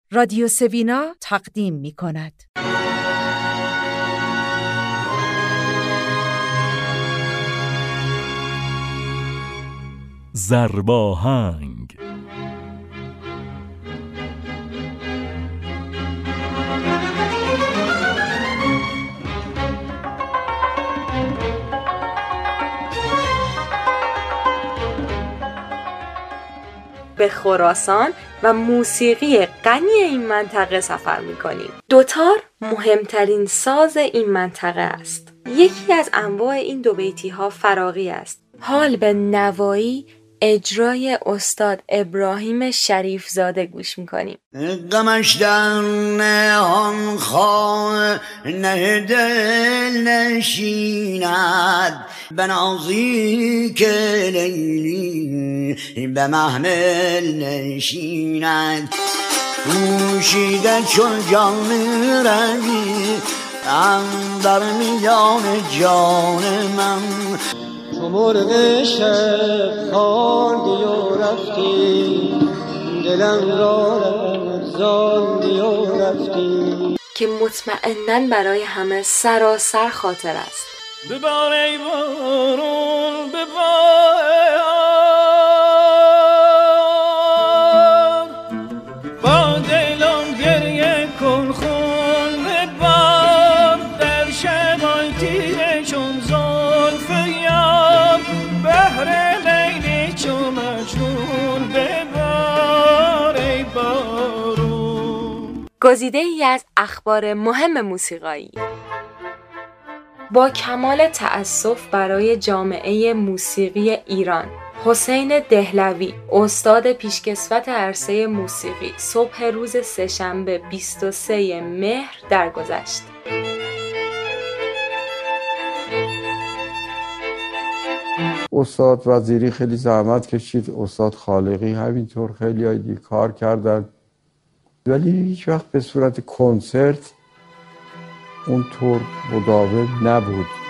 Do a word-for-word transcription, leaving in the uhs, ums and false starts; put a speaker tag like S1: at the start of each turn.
S1: رادیو سوینا تقدیم می کند.
S2: ضرباهنگ.
S3: به خراسان و موسیقی غنی این منطقه سفر می‌کنیم. دوتار مهمترین ساز این منطقه است. یکی از انواع این دو بیتی‌ها فراغی است. حال به نوایی اجرای استاد ابراهیم شریف زاده گوش می‌کنیم.
S4: غمش در نهان خواه نه دل نشیند بنازی که لیلی به محمل نشیند پوشیده چون جان روی اندر میان جان من
S5: تو مرغ شب خواندی و رفتی دلم را رمزاندی و رفتی،
S3: که مطمئناً برای همه سراسر خاطر است.
S6: ببار ای بارون ببار با دلم گریه کن خون ببار در شبای تیره چون زلف یار بهر لیلی چون مجنون ببار ای بارون.
S3: گزیده ای از اخبار مهم موسیقایی. با کمال تأسف برای جامعه موسیقی ایران، حسین دهلوی، استاد پیشکسوت عرصه موسیقی، صبح روز سه‌شنبه بیست و سوم مهر درگذشت.
S7: استاد وزیری خیلی زحمت کشید، استاد خالقی همینطور، خیلی های دیگه کار کردن، ولی هیچ وقت به صورت کنسرت اونطور مداوم نبود.